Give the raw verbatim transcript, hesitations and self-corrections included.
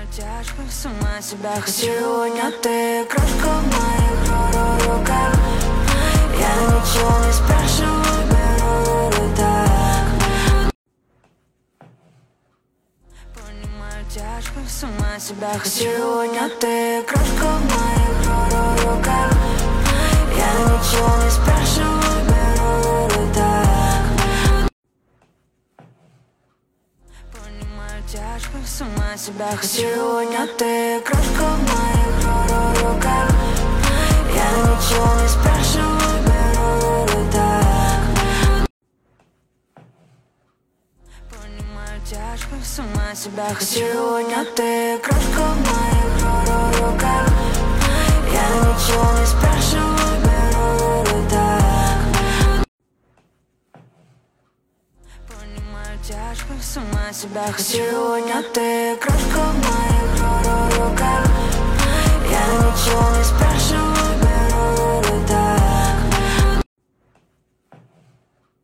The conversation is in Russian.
тяжко, с ума себя хочу. Сегодня ты крошка в моих руках. Я ничего не спрашиваю, беру так. Понимаю, тяжко, с ума себя хочу. Сегодня ты крошка в моих руках. Я ничего не спрашиваю, беру так. Понимаю, тяжко, с ума себя хочу. Сегодня ты крошка в моих руках. Я ничего не спрашиваю, беру так. Понимаю, тяжко, с ума себя хочу. Сегодня ты крошка в моих руках. Я ничего не спрашиваю, беру так. Понимаю, тяжко, с ума себя хочу. Сегодня ты крошка